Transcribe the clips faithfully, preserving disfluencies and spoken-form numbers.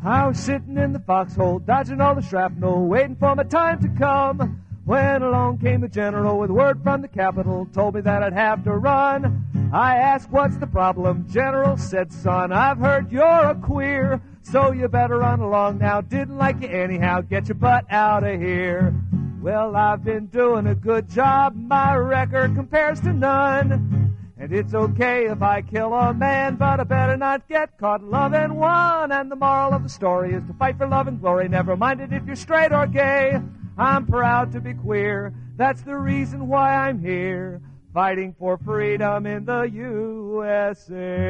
I was sitting in the foxhole, dodging all the shrapnel, waiting for my time to come. When along came the general with word from the capital, told me that I'd have to run. I asked, what's the problem? General said, son, I've heard you're a queer, so you better run along now. Didn't like you anyhow, get your butt out of here. Well, I've been doing a good job, my record compares to none. And it's okay if I kill a man, but I better not get caught loving one. And the moral of the story is to fight for love and glory, never mind it if you're straight or gay. I'm proud to be queer, that's the reason why I'm here, fighting for freedom in the U S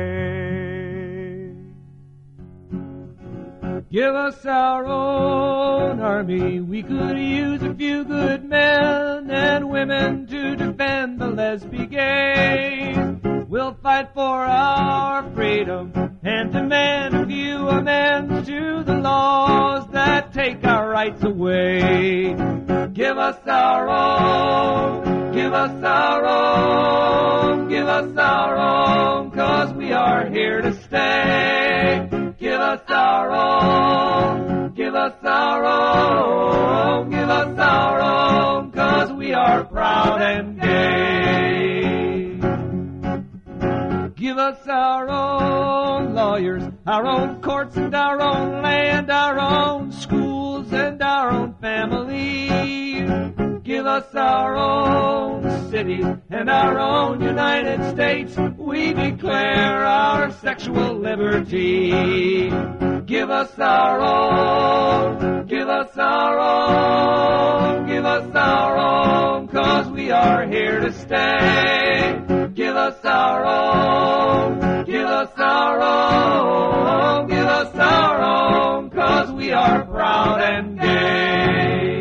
A. Give us our own army, we could use a few good men and women to defend the lesbian gays. We'll fight for our freedom and demand a few amends to the laws that take our rights away. Give us our own, give us our own, give us our own, 'cause we are here to stay. Give us our own, give us our own, give us our own, 'cause we are proud and gay. Give us our own lawyers, our own courts and our own land, our own schools and our own families. Give us our own cities and our own United States. We declare our sexual liberty. Give us our own, give us our own, give us our own, 'cause we are here to stay. Give us our own, give us our own, give us our own, 'cause we are proud and gay.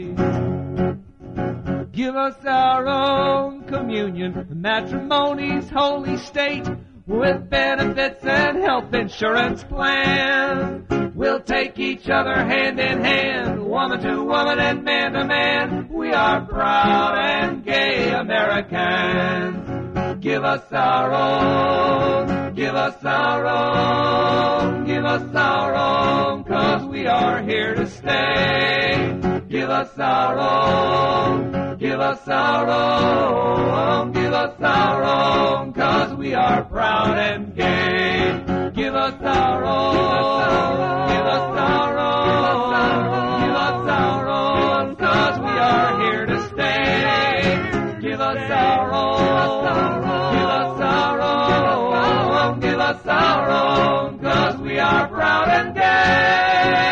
Give us our own communion, matrimony's holy state, with benefits and health insurance plans. We'll take each other hand in hand, woman to woman and man to man. We are proud and gay Americans. Give us our own, give us our own, give us our own, 'cause we are here to stay. Give us our own, give us our own, give us our own, 'cause we are proud and gay. Give us our own, give us our own, give us our own, 'cause we are here to stay. Give us our own, give us our own, give us our own, 'cause we are proud and gay.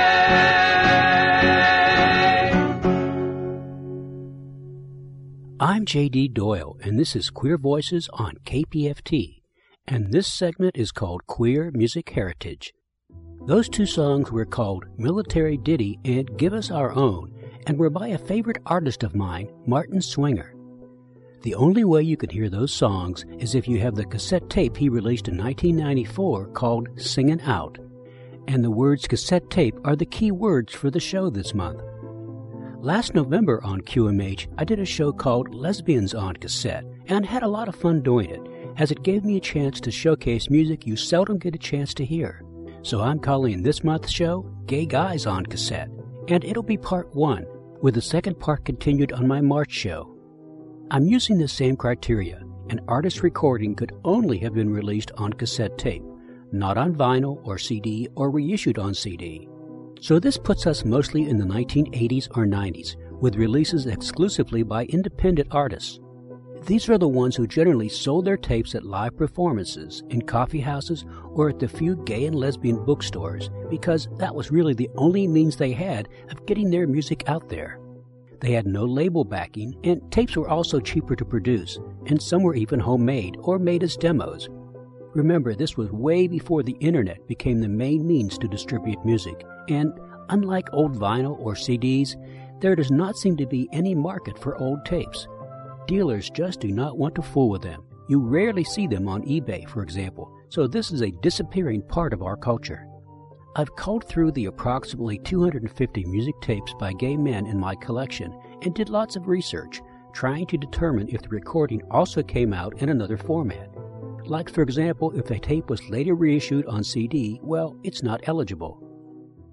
I'm J D Doyle, and this is Queer Voices on K P F T, and this segment is called Queer Music Heritage. Those two songs were called Military Ditty and Give Us Our Own, and were by a favorite artist of mine, Martin Swinger. The only way you can hear those songs is if you have the cassette tape he released in nineteen ninety-four called Singin' Out, and the words cassette tape are the key words for the show this month. Last November on Q M H, I did a show called Lesbians on Cassette, and had a lot of fun doing it, as it gave me a chance to showcase music you seldom get a chance to hear. So I'm calling this month's show Gay Guys on Cassette, and it'll be part one, with the second part continued on my March show. I'm using the same criteria. An artist's recording could only have been released on cassette tape, not on vinyl or C D or reissued on C D. So this puts us mostly in the nineteen eighties or nineties, with releases exclusively by independent artists. These are the ones who generally sold their tapes at live performances, in coffee houses, or at the few gay and lesbian bookstores, because that was really the only means they had of getting their music out there. They had no label backing, and tapes were also cheaper to produce, and some were even homemade or made as demos. Remember, this was way before the internet became the main means to distribute music, and unlike old vinyl or C Ds, there does not seem to be any market for old tapes. Dealers just do not want to fool with them. You rarely see them on eBay, for example, so this is a disappearing part of our culture. I've culled through the approximately two hundred fifty music tapes by gay men in my collection and did lots of research, trying to determine if the recording also came out in another format. Like, for example, if a tape was later reissued on C D, well, it's not eligible.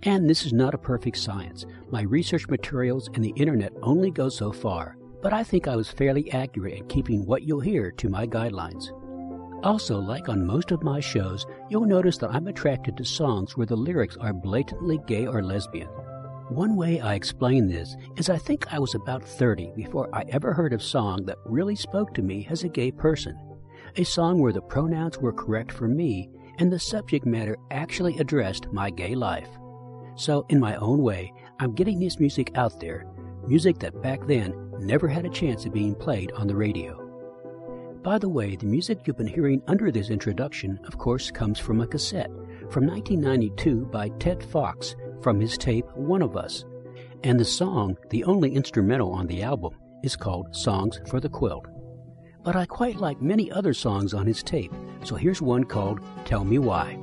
And this is not a perfect science. My research materials and the internet only go so far, but I think I was fairly accurate in keeping what you'll hear to my guidelines. Also, like on most of my shows, you'll notice that I'm attracted to songs where the lyrics are blatantly gay or lesbian. One way I explain this is I think I was about thirty before I ever heard a song that really spoke to me as a gay person. A song where the pronouns were correct for me and the subject matter actually addressed my gay life. So, in my own way, I'm getting this music out there, music that back then never had a chance of being played on the radio. By the way, the music you've been hearing under this introduction, of course, comes from a cassette from nineteen ninety-two by Ted Fox from his tape One of Us. And the song, the only instrumental on the album, is called Songs for the Quilt. But I quite like many other songs on his tape, so here's one called Tell Me Why.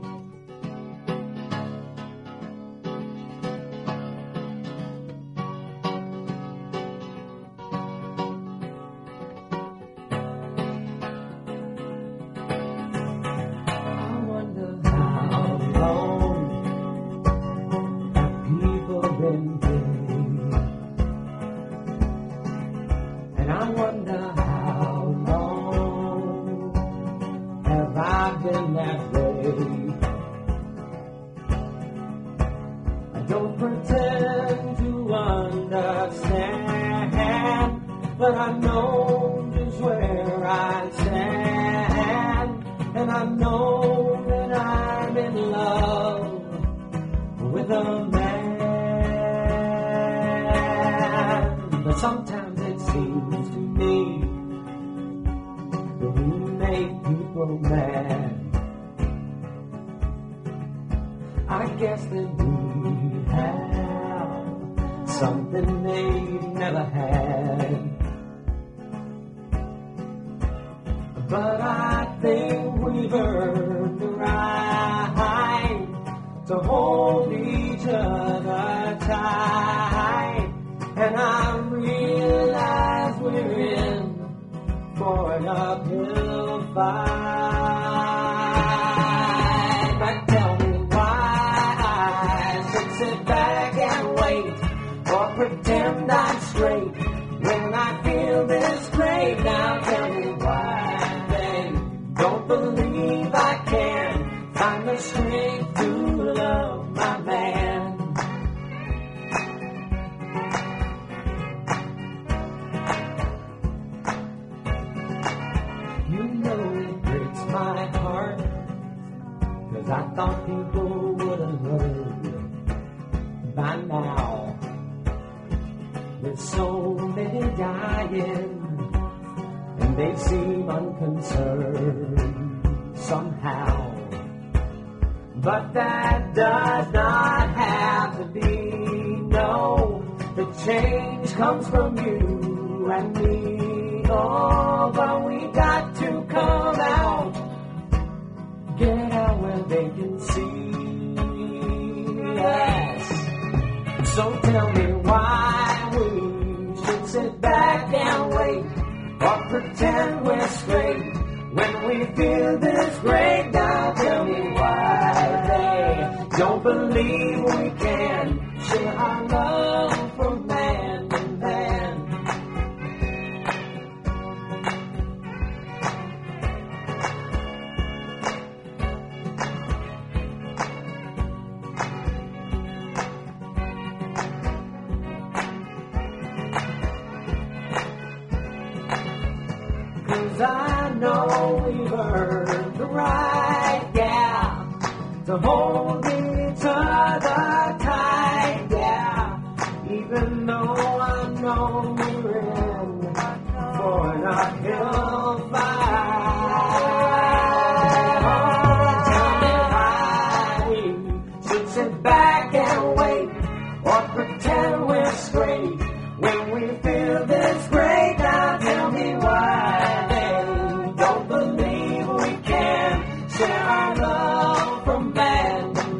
Don't believe we can share our love from man to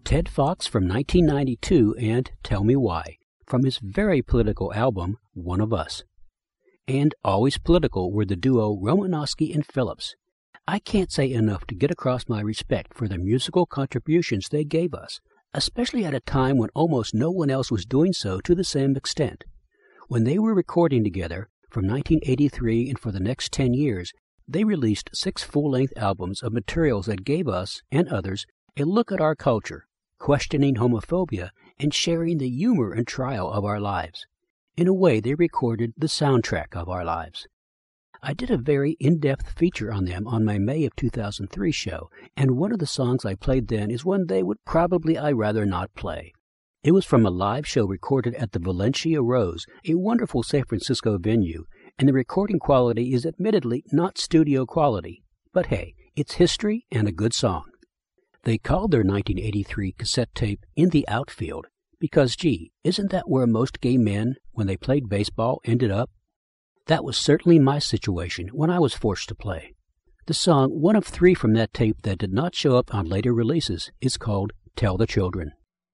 Ted Fox from nineteen ninety-two and Tell Me Why from his very political album, One of Us. And always political were the duo Romanowski and Phillips. I can't say enough to get across my respect for the musical contributions they gave us, especially at a time when almost no one else was doing so to the same extent. When they were recording together, from nineteen eighty-three and for the next ten years, they released six full-length albums of materials that gave us, and others, a look at our culture, questioning homophobia and sharing the humor and trial of our lives. In a way, they recorded the soundtrack of our lives. I did a very in-depth feature on them on my May of two thousand three show, and one of the songs I played then is one they would probably I rather not play. It was from a live show recorded at the Valencia Rose, a wonderful San Francisco venue, and the recording quality is admittedly not studio quality. But hey, it's history and a good song. They called their nineteen eighty-three cassette tape In the Outfield because, gee, isn't that where most gay men, when they played baseball, ended up? That was certainly my situation when I was forced to play. The song, one of three from that tape that did not show up on later releases, is called Tell the Children.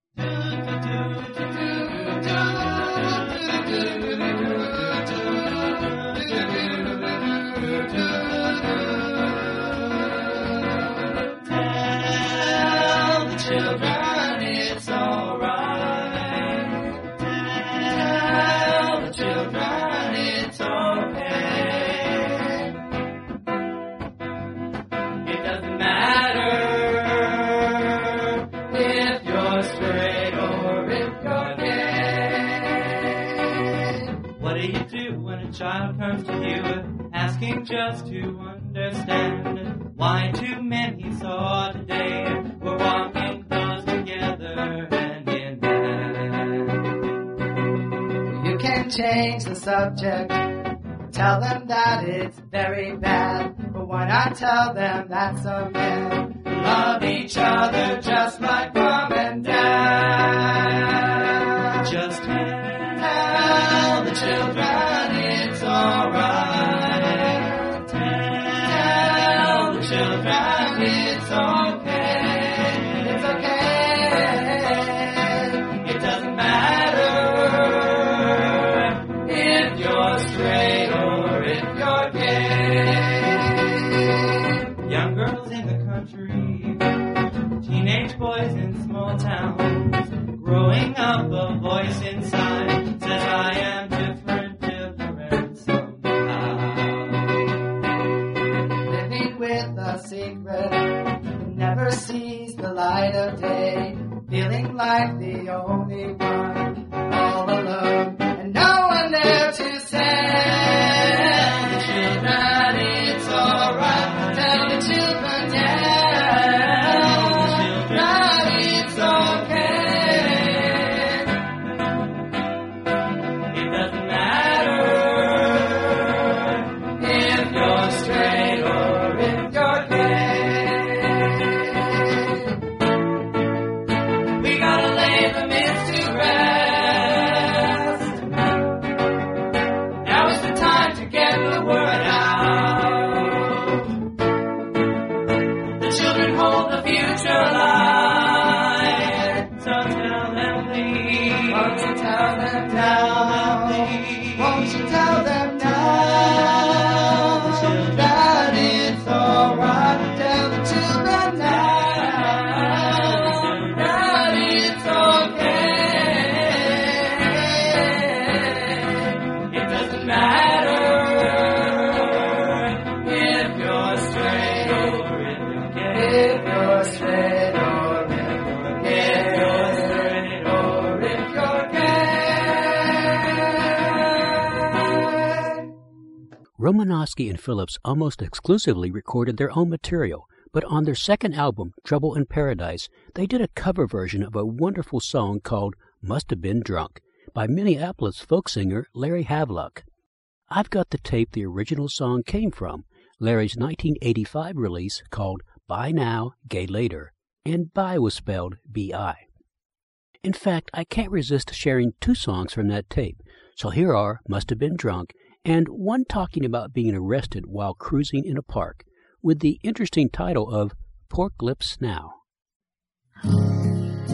Child comes to you, asking just to understand why two men he saw today were walking close together hand in hand. You can change the subject, tell them that it's very bad, but why not tell them that some men love each other just like mom and dad? Just tell the children alright. Tell the children it's okay. It's okay. It doesn't matter if you're straight or if you're gay. Young girls in the country, teenage boys in small towns, growing up a voice inside says I am different. Secret that never sees the light of day, feeling like the only one, all alone, and no one there to say, tell the children it's alright, tell the children yeah, that it's okay. It doesn't matter if you're straight or if you're gay. Romanowski and Phillips almost exclusively recorded their own material, but on their second album, Trouble in Paradise, they did a cover version of a wonderful song called Must Have Been Drunk by Minneapolis folk singer Larry Havelock. I've got the tape the original song came from, Larry's nineteen eighty-five release called Bye Now, Gay Later, and Bye was spelled B I. In fact, I can't resist sharing two songs from that tape, so here are Must Have Been Drunk and one talking about being arrested while cruising in a park, with the interesting title of Pork Lips Now.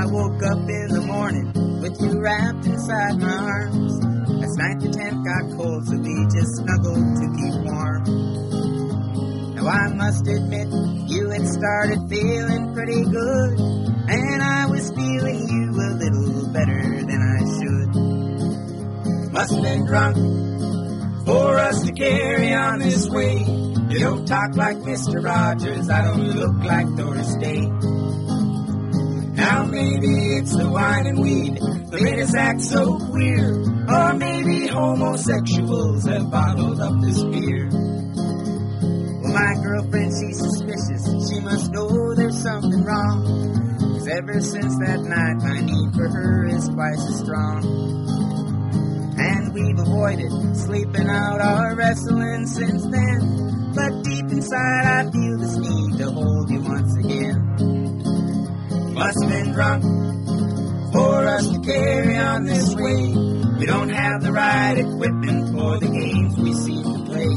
I woke up in the morning with you wrapped inside my arms. Last night the tent got cold, so we just snuggled to keep warm. Now I must admit, you had started feeling pretty good, and I was feeling you a little better than I should. Must have been drunk for us to carry on this way. You don't talk like Mister Rogers, I don't look like Doris Day. Now maybe it's the wine and weed that made us act so queer, or maybe homosexuals have bottled up this beer. Well, my girlfriend, she's suspicious, she must know there's something wrong, 'cause ever since that night my need for her is twice as strong. And we've avoided sleeping out our wrestling since then, but deep inside I feel this need to hold you once again. Must have been drunk for us to carry on this way. We don't have the right equipment for the games we seem to play.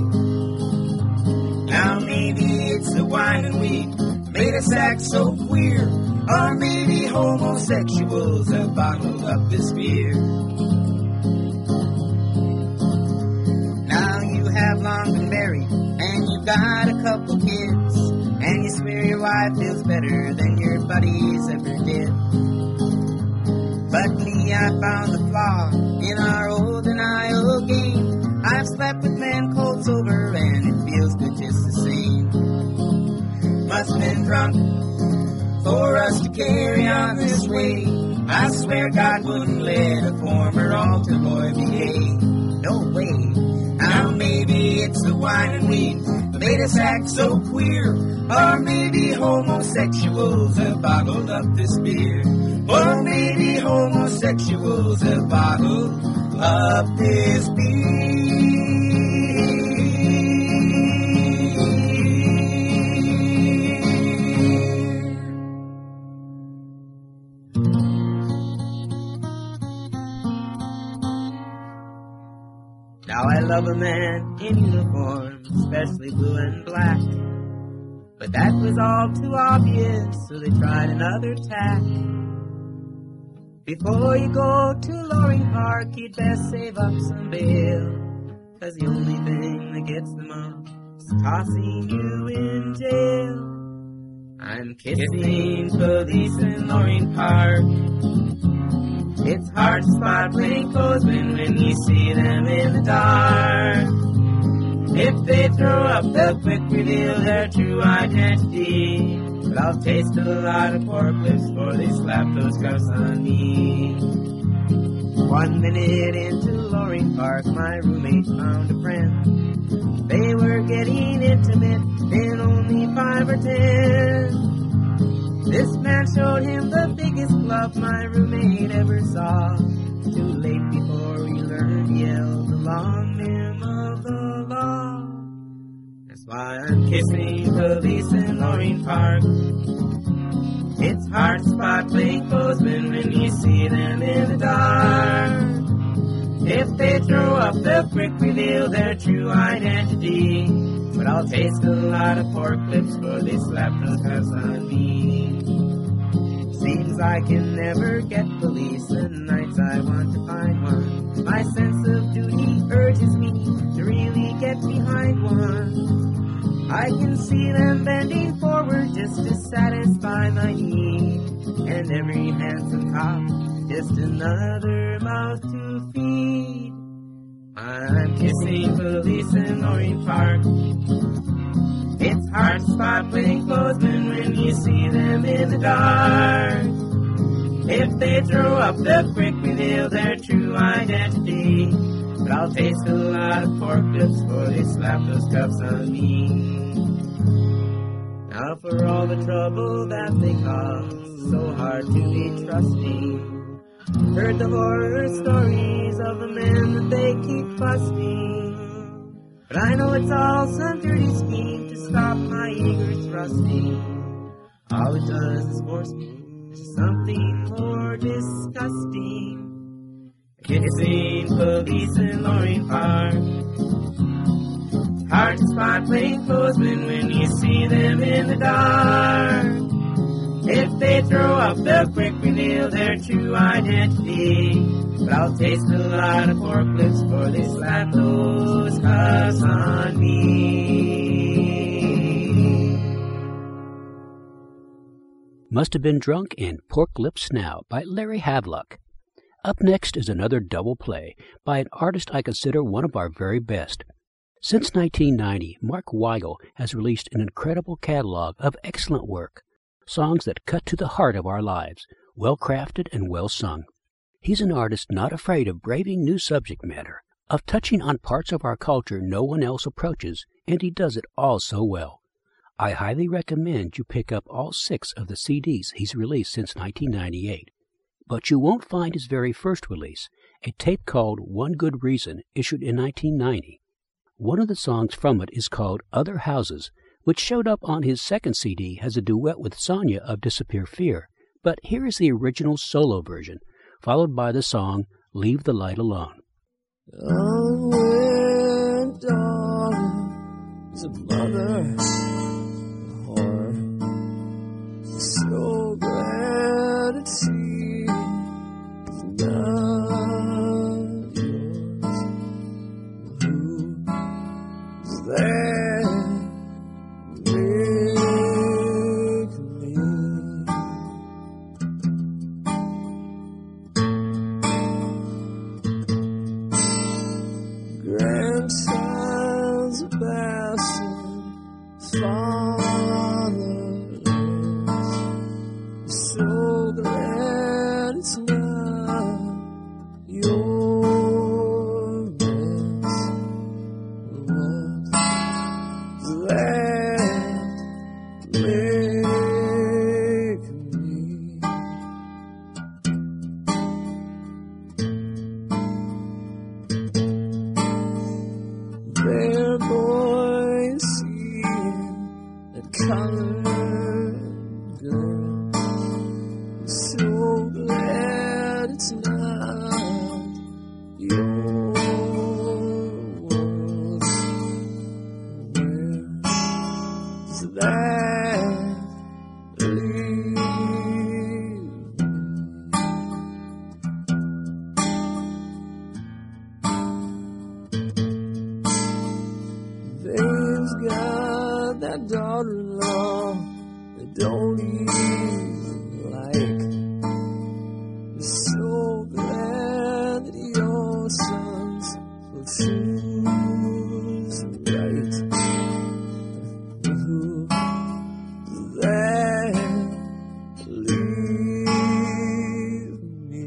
Now maybe it's the wine and weed made us act so queer, or maybe homosexuals have bottled up this beer. Now you have long been married, and you've got a couple kids, and you swear your wife feels better than your buddies ever did. But me, I found the flaw in our old denial game. I've slept with men cold sober, and it feels good just the same. Must have been drunk for us to carry on this way. I swear God wouldn't let a former altar boy be gay. No way. Now maybe it's the wine and weed that made us act so queer, or maybe homosexuals have bottled up this beer, or maybe homosexuals have bottled up this beer. Now I love a man in uniform, especially blue and black, but that was all too obvious, so they tried another tack. Before you go to Loring Park, you'd best save up some bail, 'cause the only thing that gets them up is tossing you in jail. I'm kissing police in Loring Park. It's hard to spot plainclothesmen when you see them in the dark. If they throw up, they'll quick reveal their true identity. But I'll taste a lot of pork lips before they slap those cuffs on me. One minute into Loring Park, my roommate found a friend. They were getting intimate in only five or ten. This man showed him the biggest bluff my roommate ever saw. Too late before he learned to yell the long name of the law. That's why I'm kissing police in Loring Park. It's hard to spot plainclothesmen when you see them in the dark. If they throw up, they'll quick reveal their true identity. But I'll taste a lot of pork lips before they slap those cuffs on me. Seems I can never get police, and nights I want to find one. My sense of duty urges me to really get behind one. I can see them bending forward just to satisfy my need, and every handsome cop just another mouth to feed. I'm kissing police in Loring Park. It's hard to spot plainclothesmen when you see them in the dark. If they throw up, they'll quick reveal their true identity. But I'll taste a lot of pork lips before they slap those cuffs on me. Now for all the trouble that they cause, so hard to be trusting. Heard the horror stories of the men that they keep busting. But I know it's all some dirty scheme to stop my eager thrusting. All it does is force me to something more disgusting. Kissing police in Loring Park. It's hard to spot plainclothesmen when you see them in the dark. If they throw up the quick, reveal their true identity. But I'll taste a lot of pork lips before they slap those cuffs on me. Must Have Been Drunk and Pork Lips Now by Larry Havelock. Up next is another double play by an artist I consider one of our very best. Since nineteen ninety, Mark Weigel has released an incredible catalog of excellent work, songs that cut to the heart of our lives, well-crafted and well-sung. He's an artist not afraid of braving new subject matter, of touching on parts of our culture no one else approaches, and he does it all so well. I highly recommend you pick up all six of the C Ds he's released since nineteen ninety-eight. But you won't find his very first release, a tape called One Good Reason, issued in nineteen ninety. One of the songs from it is called Other Houses, which showed up on his second C D as a duet with Sonia of Disappear Fear. But here is the original solo version, followed by the song Leave the Light Alone. Unwed daughter is a mother heart. So glad to see it's not yours. Who's there? Make me grandsons of bastard fatherless. So glad it's not your best. What's that make me? Their boys seeing that colored girl. So glad it's not your world. Where's that leave me? They've got that daughter-in-law they don't even like. So glad that your sons will choose right. Who's that leave me?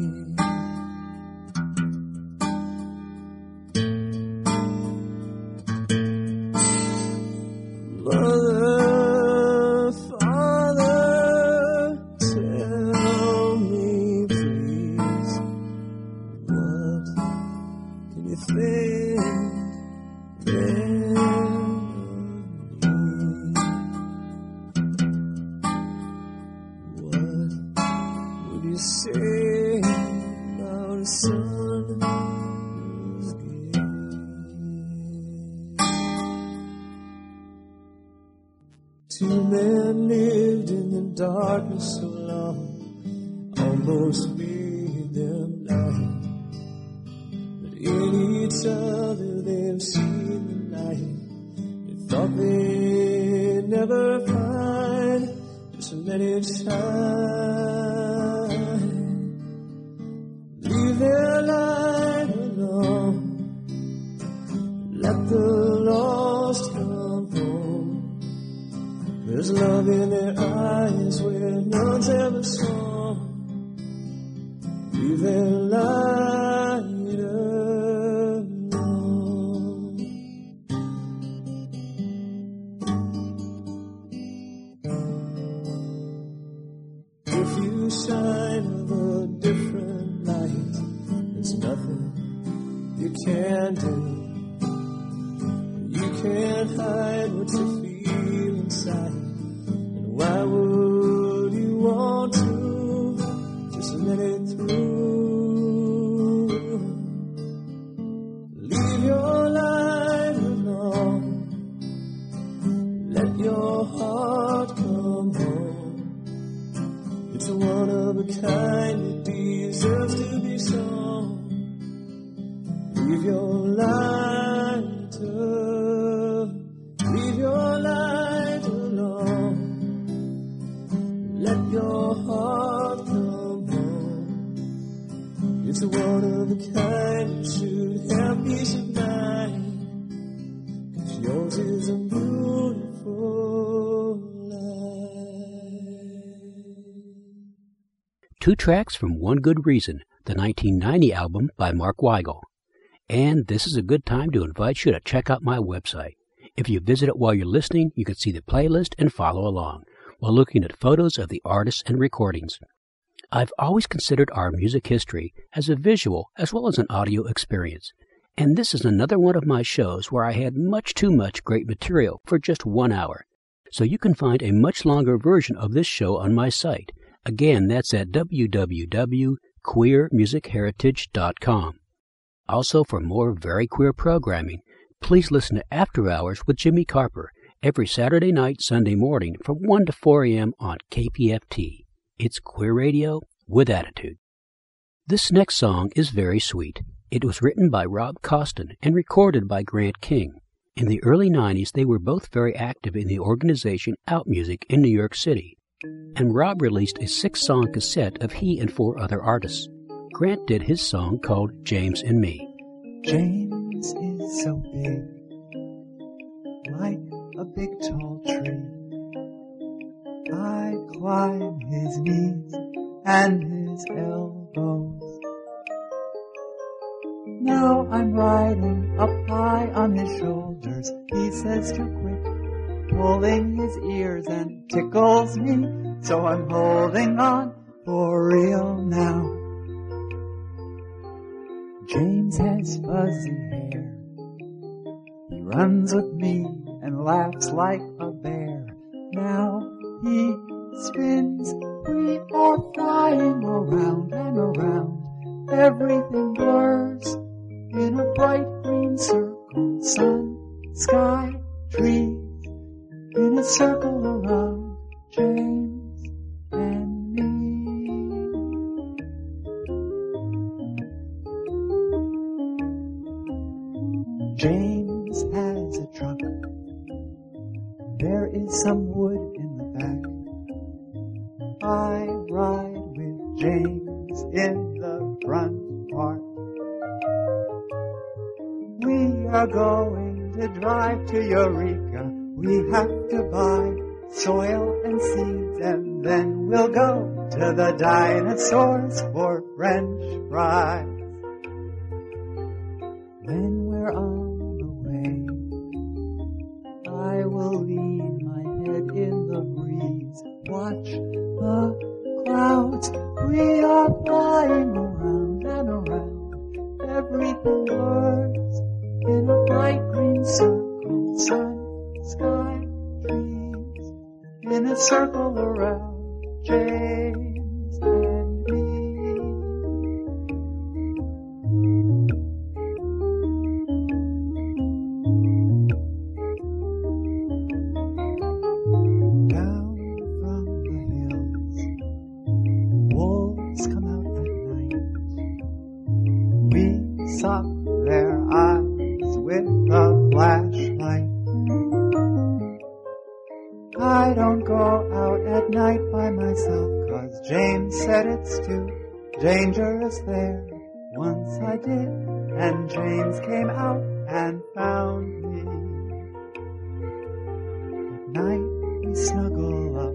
Mother, father, tell me please, what can you think then of me? What would you say about a son who's gay? Two men lived in the darkness so long, almost made them blind. But in each other they've seen the light. They thought they'd never find, just let it shine. Leave their light alone, let the lost come home. There's love in their eyes where none's ever saw. Leave their light alone. If you shine with a different light, there's nothing you can do. You can't hide what you feel inside. Why would you want to just let it through? Leave your light alone, let your heart come home. a one of a kind that deserves to be sung. Leave your lighter, leave your light alone. Let your heart come home. It's a one of a kind that should have peace of mind. 'Cause yours is a beautiful life. Two tracks from One Good Reason, the nineteen ninety album by Mark Weigel. And this is a good time to invite you to check out my website. If you visit it while you're listening, you can see the playlist and follow along while looking at photos of the artists and recordings. I've always considered our music history as a visual as well as an audio experience. And this is another one of my shows where I had much too much great material for just one hour. So you can find a much longer version of this show on my site. Again, that's at w w w dot queer music heritage dot com. Also, for more very queer programming, please listen to After Hours with Jimmy Carper every Saturday night, Sunday morning from one to four a.m. on K P F T. It's queer radio with attitude. This next song is very sweet. It was written by Rob Costin and recorded by Grant King. In the early nineties, they were both very active in the organization Out Music in New York City. And Rob released a six-song cassette of he and four other artists. Grant did his song called James and Me. James is so big, like a big tall tree. I climb his knees and his elbows. Now I'm riding up high on his shoulders. He says to quit, pulling his ears and tickles me. So I'm holding on for real now. James has fuzzy hair. He runs with me and laughs like a bear. Now he spins. We are flying around and around. Everything blurs in a bright green circle. Sun, sky, trees, in a circle around James and me. James has a truck. There is some wood in the back. I ride with James in the front part. We are going to drive to Eureka. We have to buy soil and seeds, and then we'll go to the dinosaurs for French fries. When we're on the way, I will lean my head in the breeze. Watch the clouds. We are flying around and around. Everything blurs in a bright green circle. Sun, sky, trees, in a circle around James and me. Down from the hills, wolves come out at night. We sock their eyes with a flashlight. I don't go out at night by myself, 'cause James said it's too dangerous there. Once I did, and James came out and found me. At night we snuggle up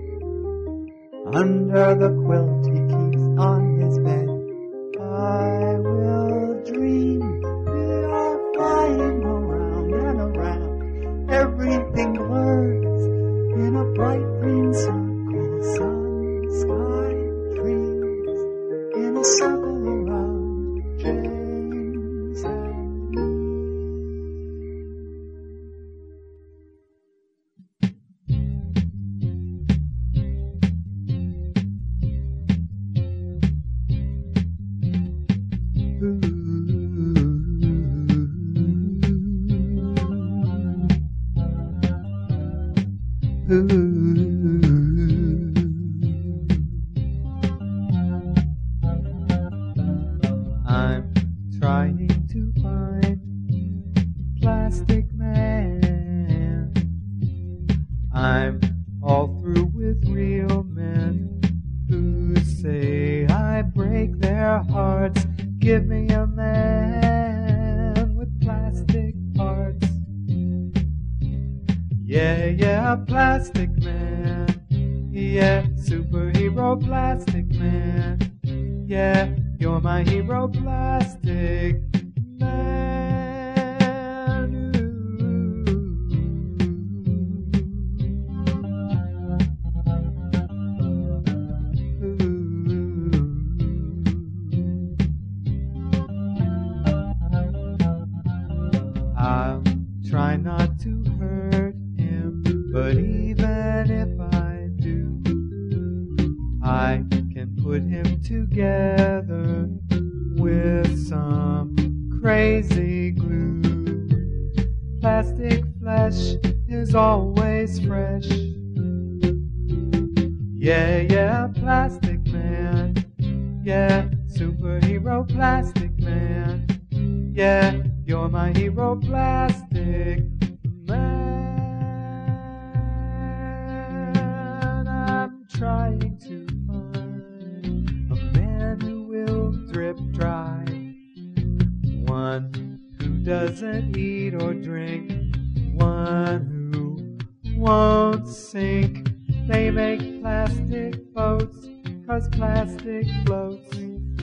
under the quilt he keeps on his bed. I will dream we are flying around and around. Everything blurs in a bright green circle. Sun, sky, trees, in a circle around James and me. Ooh. I'm all through with real men who say I break their hearts. Give me a man with plastic parts. Yeah, yeah, plastic man. Yeah, superhero plastic man. Yeah, you're my hero plastic man. I'll try not to hurt him, but even if I do, I can put him together with some crazy glue. Plastic flesh is always fresh. Yeah, yeah, plastic man. Yeah, superhero plastic man. Yeah, you're my hero plastic man. I'm trying to find a man who will drip dry, one who doesn't eat or drink, one who won't sink. They make plastic boats 'cause plastic floats.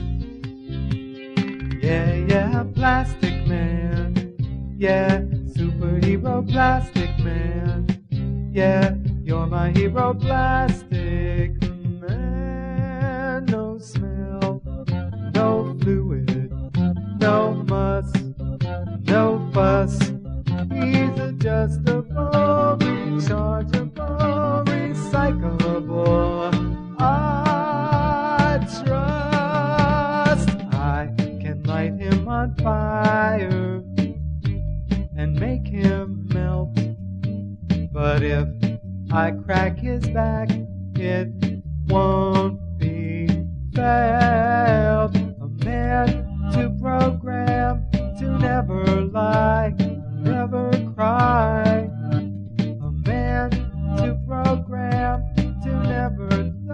Yeah, yeah, plastic man. Yeah, superhero plastic man. Yeah, you're my hero plastic man. No smell, no fluid, no muss, no fuss. He's adjustable, rechargeable, recyclable. I trust I can light him on fire and make him melt. But if I crack his back, it won't be felt. A man to program, to never lie, never cry. A man to program, to never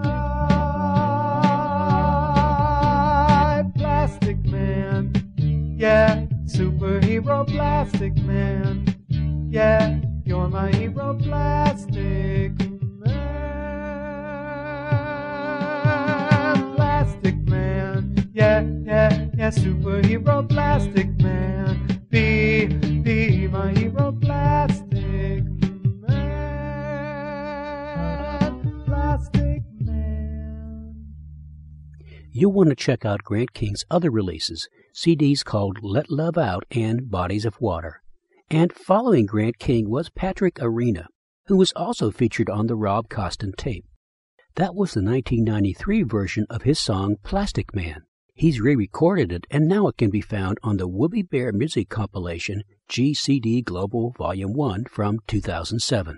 die. Plastic man, yeah, superhero plastic man. Yeah, you're my hero plastic man. Plastic man, yeah, yeah, yeah, superhero plastic man. Be, be my hero plastic man. Plastic man. You'll want to check out Grant King's other releases, C Ds called Let Love Out and Bodies of Water. And following Grant King was Patrick Arena, who was also featured on the Rob Costin tape. That was the nineteen ninety-three version of his song Plastic Man. He's re-recorded it, and now it can be found on the Whoopi Bear music compilation G C D Global Volume one from two thousand seven.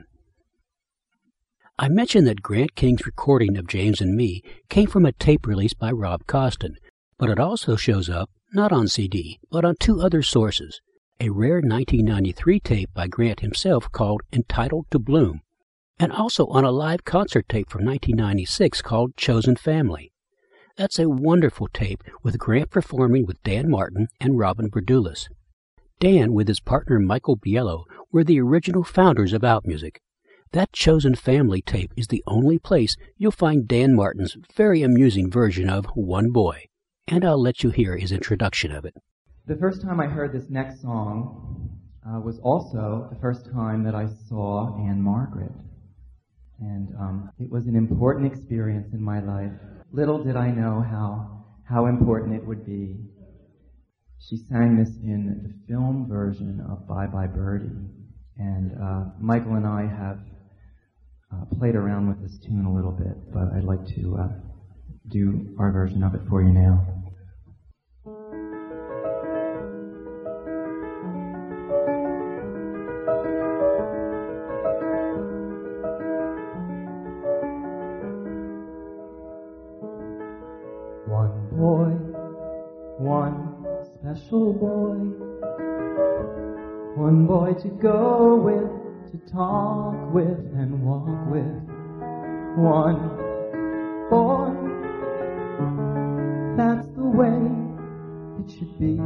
I mentioned that Grant King's recording of James and Me came from a tape released by Rob Costin, but it also shows up, not on C D, but on two other sources. A rare nineteen ninety-three tape by Grant himself called Entitled to Bloom, and also on a live concert tape from nineteen ninety-six called Chosen Family. That's a wonderful tape with Grant performing with Dan Martin and Robin Verdulis. Dan, with his partner Michael Biello, were the original founders of OutMusic. That Chosen Family tape is the only place you'll find Dan Martin's very amusing version of One Boy, and I'll let you hear his introduction of it. The first time I heard this next song uh, was also the first time that I saw Anne Margaret. And um, it was an important experience in my life. Little did I know how how important it would be. She sang this in the film version of Bye Bye Birdie. And uh, Michael and I have uh, played around with this tune a little bit, but I'd like to uh, do our version of it for you now. One boy, one special boy, one boy to go with, to talk with and walk with one boy. That's the way it should be.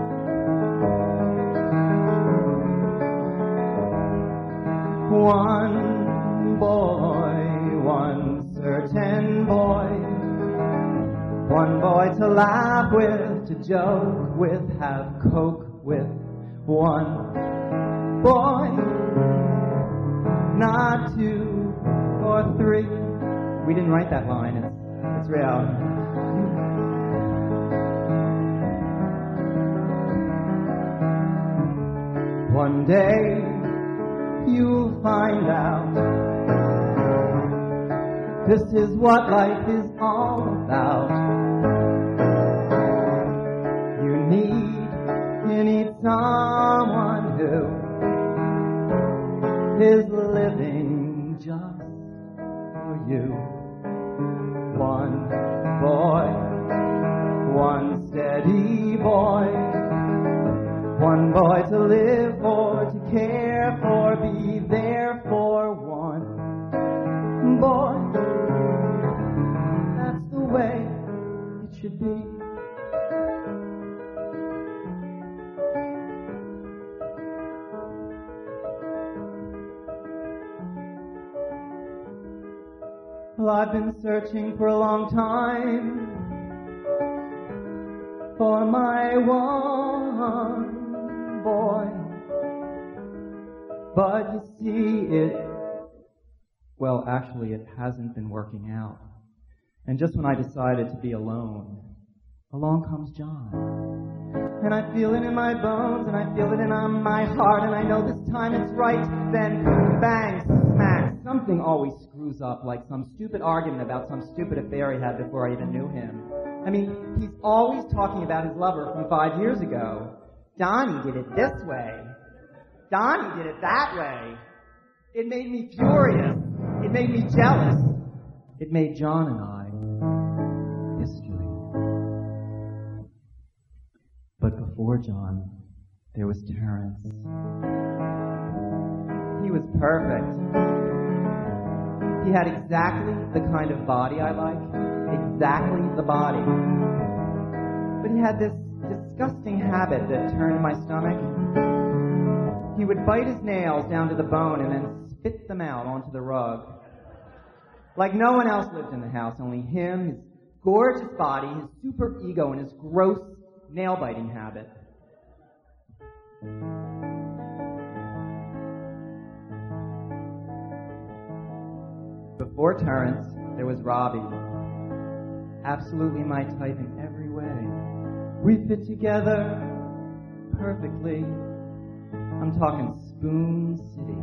One boy, one certain boy. One boy to laugh with, to joke with, have coke with. One boy, not two or three. We didn't write that line, it's, it's real. One day you'll find out this is what life is all about. You need, you need someone who is living just for you. One boy, one steady boy, one boy to live for, to care for, be there for. One boy, that's the way it should be. Well, I've been searching for a long time for my one boy, but you see it, well, actually it hasn't been working out. And just when I decided to be alone, along comes John. And I feel it in my bones, and I feel it in my heart, and I know this time it's right. Then bang, smack, something always screws up, like some stupid argument about some stupid affair he had before I even knew him. I mean, he's always talking about his lover from five years ago. Donnie did it this way. Donnie did it that way. It made me furious. It made me jealous. It made John and I history. But before John, there was Terrence. He was perfect. He had exactly the kind of body I like. Exactly the body. But he had this disgusting habit that turned my stomach. He would bite his nails down to the bone and then spit them out onto the rug. Like no one else lived in the house, only him, his gorgeous body, his super ego, and his gross nail-biting habit. Before Terrence, there was Robbie. Absolutely my type in every way. We fit together perfectly. I'm talking Spoon City.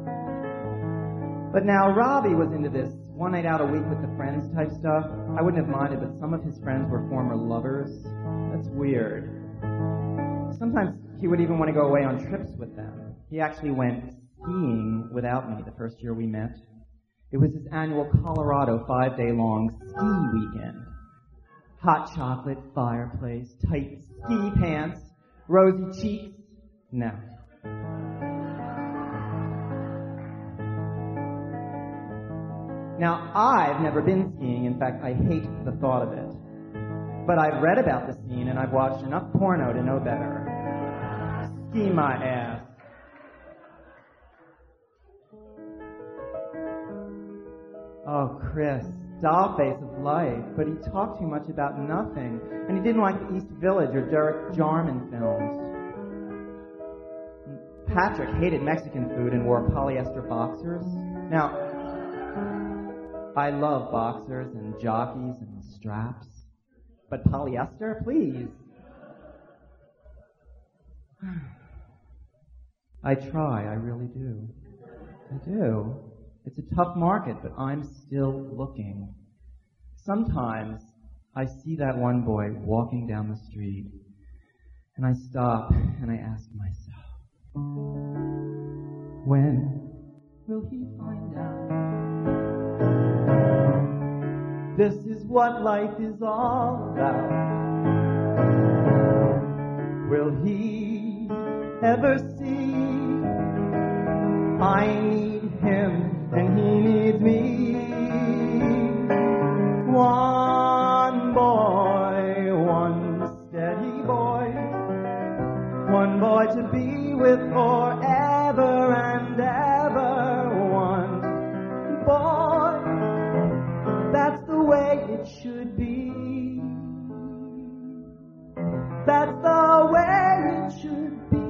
But now Robbie was into this one night out a week with the friends type stuff. I wouldn't have minded, but some of his friends were former lovers. That's weird. Sometimes he would even want to go away on trips with them. He actually went skiing without me the first year we met. It was his annual Colorado five-day-long ski weekend. Hot chocolate, fireplace, tight ski pants, rosy cheeks. No. Now, I've never been skiing. In fact, I hate the thought of it. But I've read about the scene, and I've watched enough porno to know better. Ski my ass. Oh, Chris, doll face of life, but he talked too much about nothing, and he didn't like the East Village or Derek Jarman films. Patrick hated Mexican food and wore polyester boxers. Now, I love boxers and jockeys and straps, but polyester, please. I try, I really do. I do. It's a tough market, but I'm still looking. Sometimes I see that one boy walking down the street, and I stop and I ask myself, when will he find out? This is what life is all about. Will he ever see I need him and he needs me. One boy, one steady boy, one boy to be with forever and ever. One boy, that's the way it should be. That's the way it should be.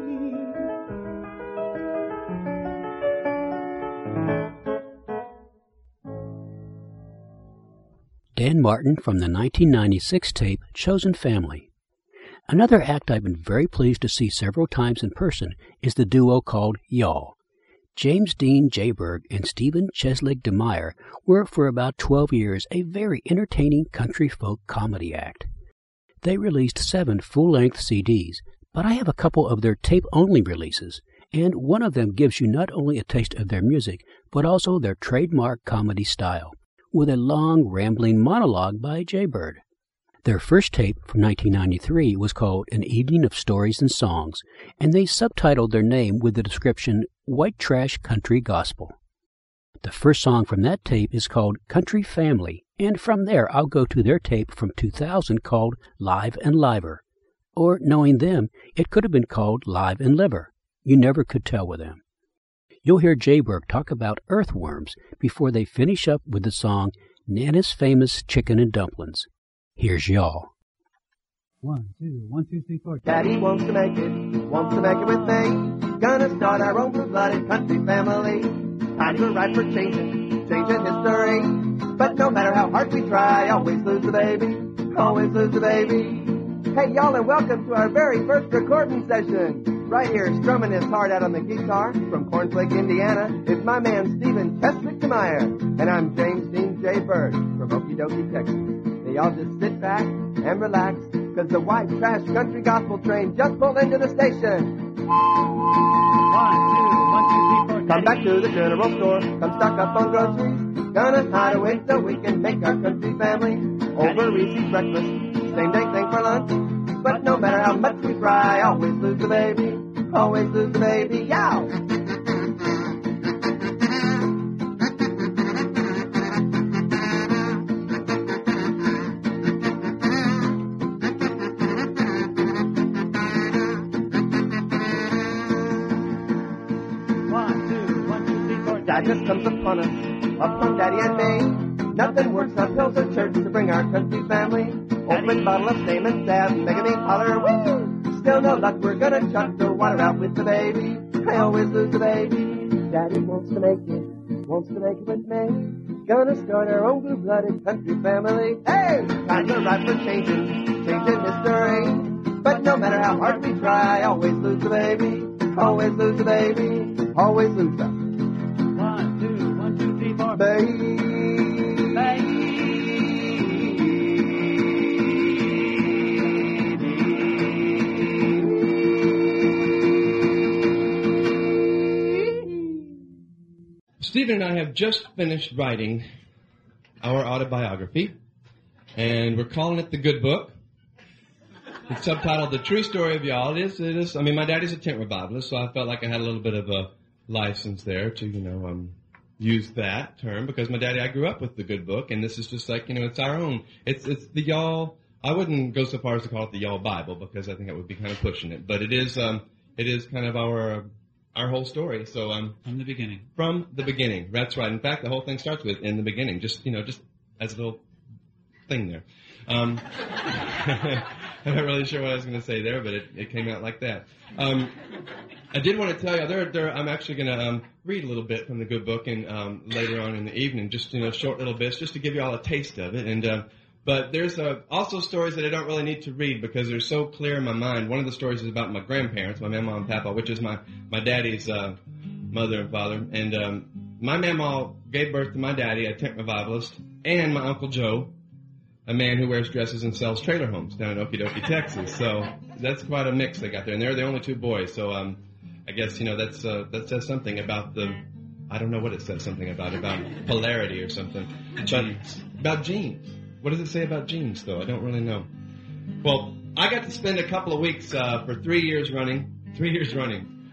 Dan Martin from the nineteen ninety-six tape Chosen Family. Another act I've been very pleased to see several times in person is the duo called Y'all. James Dean Jayberg and Stephen Cheslig DeMeyer were for about twelve years a very entertaining country folk comedy act. They released seven full-length C Ds, but I have a couple of their tape-only releases, and one of them gives you not only a taste of their music, but also their trademark comedy style, with a long, rambling monologue by Jaybird. Their first tape from nineteen ninety-three was called An Evening of Stories and Songs, and they subtitled their name with the description White Trash Country Gospel. The first song from that tape is called Country Family, and from there I'll go to their tape from two thousand called Live and Liver. Or, knowing them, it could have been called Live and Liver. You never could tell with them. You'll hear Jayberg talk about earthworms before they finish up with the song Nana's Famous Chicken and Dumplings. Here's Y'all. One, two, one, two, three, four. Daddy wants to make it, wants to make it with me. Gonna start our own blue-blooded country family. Times are ripe for changing, changing history. But no matter how hard we try, always lose the baby, always lose the baby. Hey y'all, and welcome to our very first recording session. Right here, strumming his heart out on the guitar from Cornflake, Indiana, is my man Stephen Cheswick DeMeyer. And I'm James Dean Jayberg from Okie Dokie, Texas. Now y'all just sit back and relax, cause the white trash country gospel train just pulled into the station. One, two, one, two, three, four. Come back to the general store, come stock up on groceries. Gonna hide away so we can make our country family over Reese's breakfast, same day thing for lunch. But no matter how much we try, always lose the baby, always lose the baby, yow! One, two, one, two, three, four. Sadness comes upon us, upon Daddy and me. Nothing works on pills or church to bring our country family. Open bottle of Same and Salve, making me holler, woo! Still no luck, we're gonna chuck the water out with the baby. I always lose the baby. Daddy wants to make it, wants to make it with me. Gonna start our own blue-blooded country family. Hey! Times are ripe for changing, changing history. But no matter how hard we try, always lose the baby. Always lose the baby. Always lose the One, two, one, two, three, four. baby. Baby. Stephen and I have just finished writing our autobiography, and we're calling it The Good Book. It's subtitled The True Story of Y'all. It is, it is, I mean, my daddy's a tent revivalist, so I felt like I had a little bit of a license there to, you know, um, use that term, because my daddy, I grew up with The Good Book, and this is just like, you know, it's our own. It's, it's the Y'all, I wouldn't go so far as to call it the Y'all Bible, because I think that would be kind of pushing it, but it is, um, it is kind of our, our whole story, so, um. From the beginning. From the beginning, that's right. In fact, the whole thing starts with in the beginning, just, you know, just as a little thing there. Um, I'm not really sure what I was going to say there, but it, it came out like that. Um, I did want to tell you, there, there, I'm actually going to um, read a little bit from the Good Book and um, later on in the evening, just, you know, short little bits, just to give you all a taste of it. And uh, but there's uh, also stories that I don't really need to read because they're so clear in my mind. One of the stories is about my grandparents, my mama and papa, which is my, my daddy's uh, mother and father. And um, my mama gave birth to my daddy, a tent revivalist, and my Uncle Joe, a man who wears dresses and sells trailer homes down in Okie Dokie, Texas. So that's quite a mix they got there. And they're the only two boys. So um, I guess, you know, that's uh, that says something about the, I don't know what it says something about, about polarity or something. Genes. But about genes. What does it say about genes, though? I don't really know. Well, I got to spend a couple of weeks uh, for three years running, three years running,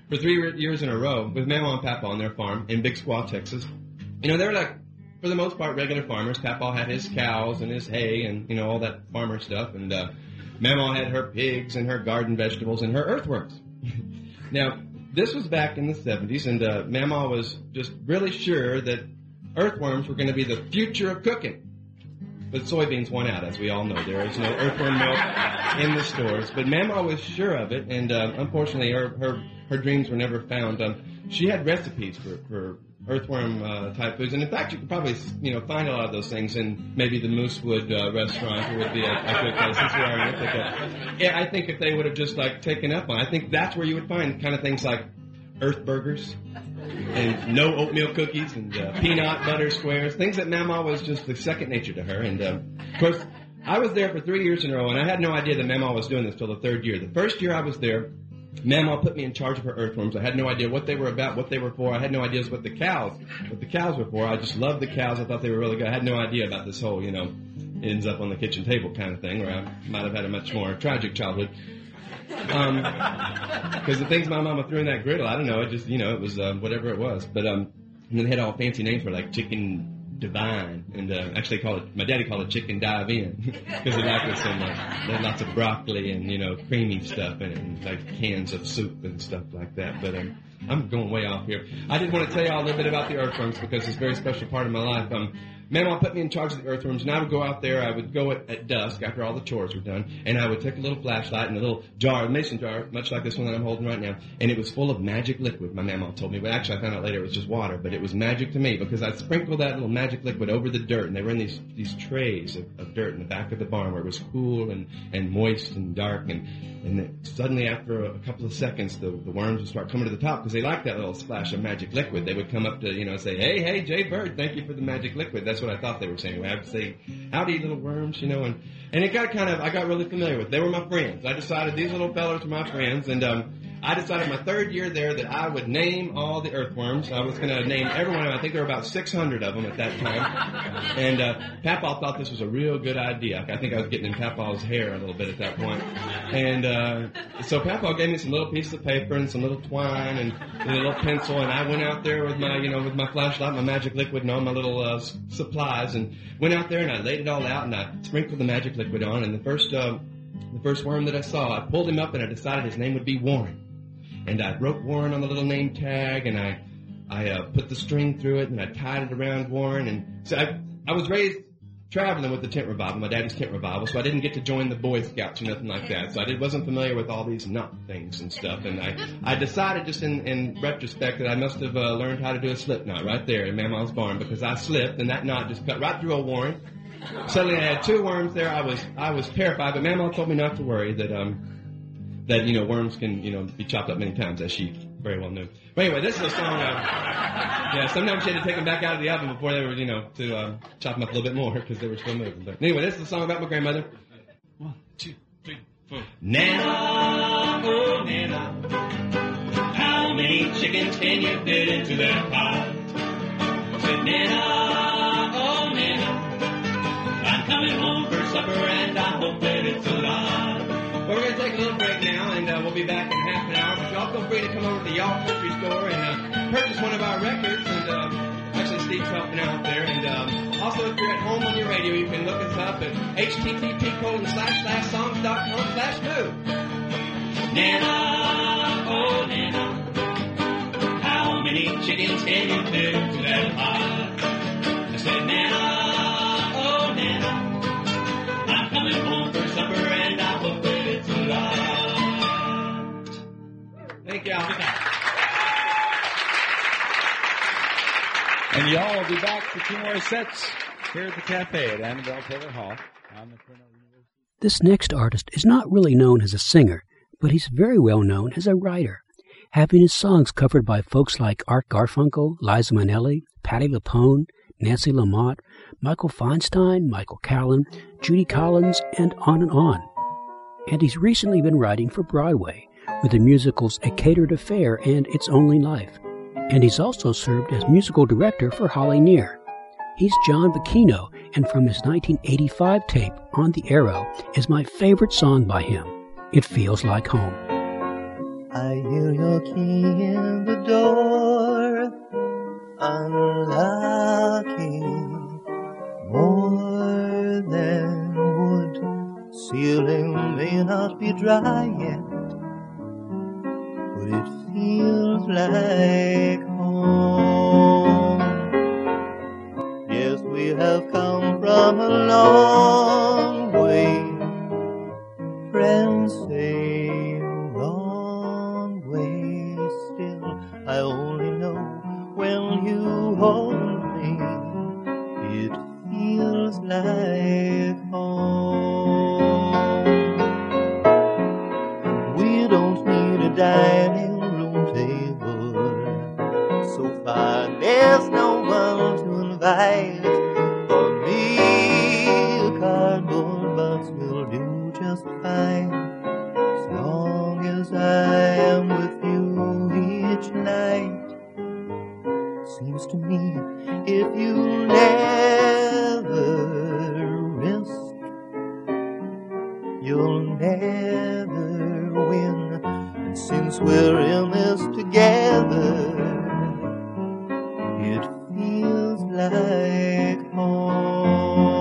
for three years in a row with Mamaw and Papaw on their farm in Big Squaw, Texas. You know, they were like, for the most part, regular farmers. Papaw had his cows and his hay and, you know, all that farmer stuff. And uh, Mamaw had her pigs and her garden vegetables and her earthworms. Now, this was back in the seventies, and uh, Mamaw was just really sure that earthworms were going to be the future of cooking. But soybeans won out, as we all know. There is no earthworm milk in the stores. But Mamaw was sure of it, and uh, unfortunately, her, her her dreams were never found. Um, she had recipes for, for earthworm uh, type foods, and in fact, you could probably you know find a lot of those things in maybe the Moosewood uh, restaurant. It would be a, a good place. Since we are in Ithaca. Yeah, I think if they would have just like taken up on, I think that's where you would find kind of things like earth burgers. And no oatmeal cookies and uh, peanut butter squares, things that Mamaw was just the second nature to her. And, um, of course, I was there for three years in a row, and I had no idea that Mamaw was doing this till the third year. The first year I was there, Mamaw put me in charge of her earthworms. I had no idea what they were about, what they were for. I had no idea what the cows, what the cows were for. I just loved the cows. I thought they were really good. I had no idea about this whole, you know, ends up on the kitchen table kind of thing, where I might have had a much more tragic childhood. Um, because the things my mama threw in that griddle, I don't know, it just, you know, it was uh, whatever it was. But um, and then they had all fancy names for like chicken divine, and uh, actually called it, my daddy called it chicken dive in, because he liked it so much. They had lots of broccoli and, you know, creamy stuff in it, and like cans of soup and stuff like that. But um, I'm going way off here. I did want to tell you all a little bit about the earthworms, because it's a very special part of my life. Um, Mamaw put me in charge of the earthworms, and I would go out there. I would go at, at dusk after all the chores were done, and I would take a little flashlight and a little jar, a mason jar, much like this one that I'm holding right now, and it was full of magic liquid, my Mamaw told me. But actually, I found out later it was just water, but it was magic to me, because I sprinkled that little magic liquid over the dirt, and they were in these these trays of, of dirt in the back of the barn where it was cool and, and moist and dark, and, and then suddenly after a couple of seconds, the, the worms would start coming to the top, because they liked that little splash of magic liquid. They would come up to, you know, say, hey, hey, Jay Bird, thank you for the magic liquid. That's what I thought they were saying. I would say, howdy, little worms, you know, and, and it got kind of, I got really familiar with. They were my friends. I decided these little fellows were my friends, and um, I decided my third year there that I would name all the earthworms. I was going to name every one of them. I think there were about six hundred of them at that time. And uh, Papaw thought this was a real good idea. I think I was getting in Papaw's hair a little bit at that point. And uh, so Papaw gave me some little pieces of paper and some little twine and, and a little pencil, and I went out there with my, you know, with my flashlight, my magic liquid, and all my little uh, supplies, and went out there and I laid it all out and I sprinkled the magic liquid on. And the first, uh, the first worm that I saw, I pulled him up and I decided his name would be Warren. And I wrote Warren on the little name tag, and I, I uh, put the string through it, and I tied it around Warren. And so I, I was raised traveling with the tent revival, my daddy's tent revival, so I didn't get to join the Boy Scouts or nothing like that. So I did, wasn't familiar with all these knot things and stuff. And I, I decided just in, in retrospect that I must have uh, learned how to do a slip knot right there in Mamaw's barn, because I slipped, and that knot just cut right through old Warren. Suddenly I had two worms there. I was I was terrified, but Mamaw told me not to worry, that um that you know worms can you know be chopped up many times, as she very well knew. But anyway, this is a song. Uh, yeah, sometimes she had to take them back out of the oven before they were you know to uh, chop them up a little bit more because they were still moving. But anyway, this is a song about my grandmother. One, two, three, four. Nana, oh Nana, how many chickens can you fit into that pot? Said Nana, oh Nana, I'm coming home for supper and I hope that it's a lot. Well, we're going to take a little break now, and uh, we'll be back in half an hour. But y'all feel free to come over to the Y'all Country Store and uh, purchase one of our records. And uh, actually, Steve's helping out there. And um, also, if you're at home on your radio, you can look us up at http colon slash slash songs dot com slash move. Nana, oh Nana, how many chickens can you fit into that pot? I said, Nana, oh Nana, I'm coming home for supper and I hope that it's a lot. Thank y'all. And y'all will be back for two more sets here at the cafe at Annabelle Taylor Hall on the Cornell University. This next artist is not really known as a singer, but he's very well known as a writer, having his songs covered by folks like Art Garfunkel, Liza Minnelli, Patti LuPone, Nancy Lamont, Michael Feinstein, Michael Callan, Judy Collins, and on and on. And he's recently been writing for Broadway with the musicals A Catered Affair and It's Only Life. And he's also served as musical director for Holly Near. He's John Bacchino, and from his nineteen eighty-five tape, On the Arrow, is my favorite song by him, It Feels Like Home. I hear your key in the door, unlocking more than wood. Ceiling may not be dry yet, but it feels like home. Yes, we have come from a long way. Friends say wrong way. Still, I only know when you hold me, it feels like home. We don't need a dining room table, so far there's no one to invite. For me, a cardboard box will do just fine, as long as I am with you each night. Seems to me if you never risk, you'll never win. And since we're in this together, it feels like home.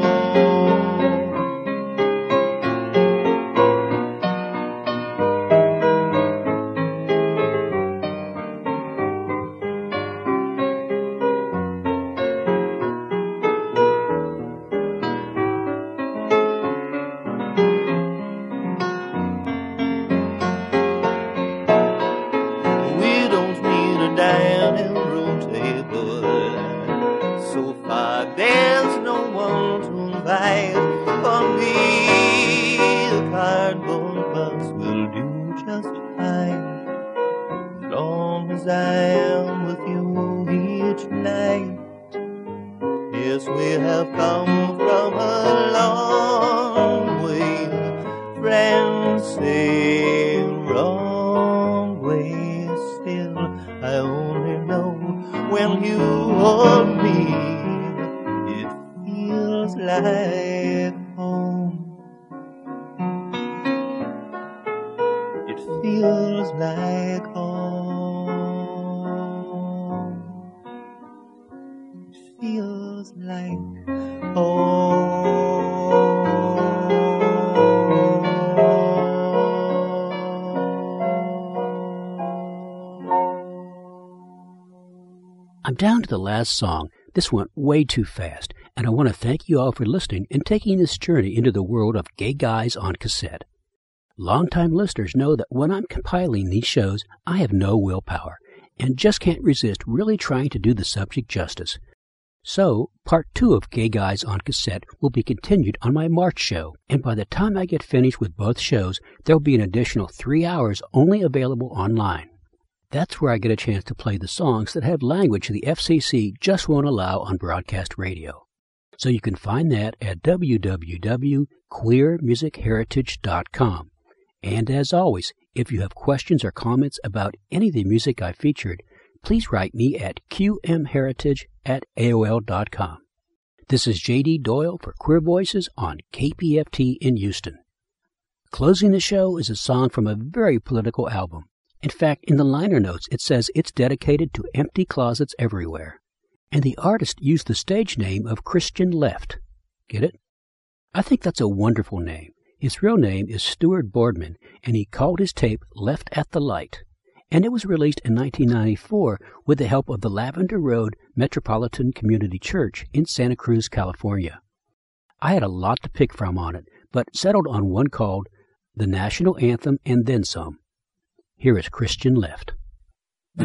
I'm down to the last song. This went way too fast, and I want to thank you all for listening and taking this journey into the world of Gay Guys on Cassette. Longtime listeners know that when I'm compiling these shows, I have no willpower, and just can't resist really trying to do the subject justice. So, part two of Gay Guys on Cassette will be continued on my March show, and by the time I get finished with both shows, there'll be an additional three hours only available online. That's where I get a chance to play the songs that have language the F C C just won't allow on broadcast radio. So you can find that at w w w dot queer music heritage dot com. And as always, if you have questions or comments about any of the music I featured, please write me at q m heritage at a o l dot com. This is J D Doyle for Queer Voices on K P F T in Houston. Closing the show is a song from a very political album. In fact, in the liner notes, it says it's dedicated to empty closets everywhere. And the artist used the stage name of Christian Left. Get it? I think that's a wonderful name. His real name is Stuart Boardman, and he called his tape Left at the Light. And it was released in nineteen ninety-four with the help of the Lavender Road Metropolitan Community Church in Santa Cruz, California. I had a lot to pick from on it, but settled on one called The National Anthem and Then Some. Here is Christian Left. A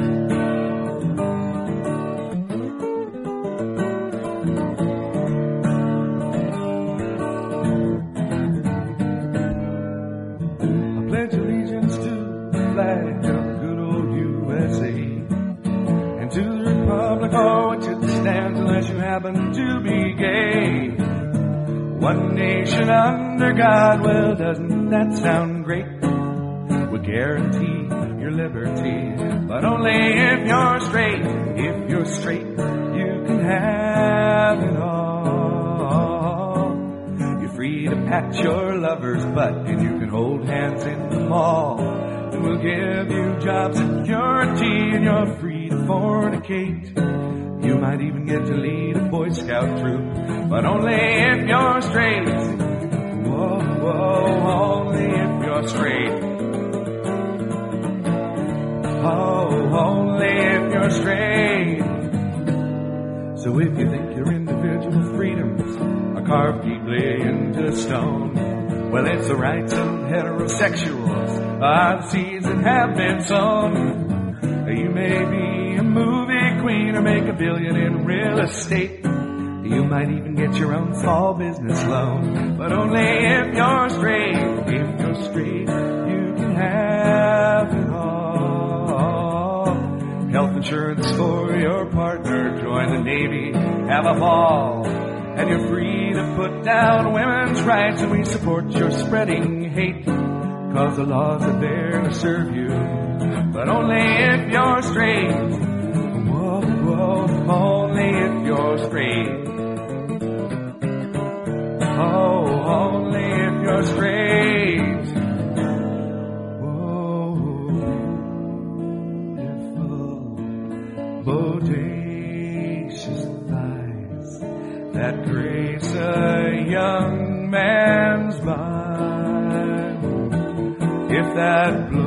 pledge allegiance to the flag of good old U S A and to the republic for which it stands unless you happen to be gay. One nation under God, well, doesn't that sound great? We'll guarantee your liberty, but only if you're straight. If you're straight, you can have it all. You're free to pat your lover's butt, and you can hold hands in the mall. The union will give you job security and you're free to fornicate. You might even get to lead a Boy Scout troop, but only if you're straight. Whoa, whoa, only if you're straight. Oh, only if you're straight. So if you think your individual freedoms are carved deeply into stone, well, it's the rights of heterosexuals are the seeds that have been sown. You may be a movie queen or make a billion in real estate. You might even get your own small business loan, but only if you're straight. If you're straight, you can have it all. Health insurance for your partner, join the Navy, have a ball. And you're free to put down women's rights, and we support your spreading hate, cause the laws are there to serve you, but only if you're straight. Whoa, whoa, only if you're straight. Oh, only if you're straight. Whoa, beautiful, bodacious thighs that grace a young man's mind. If that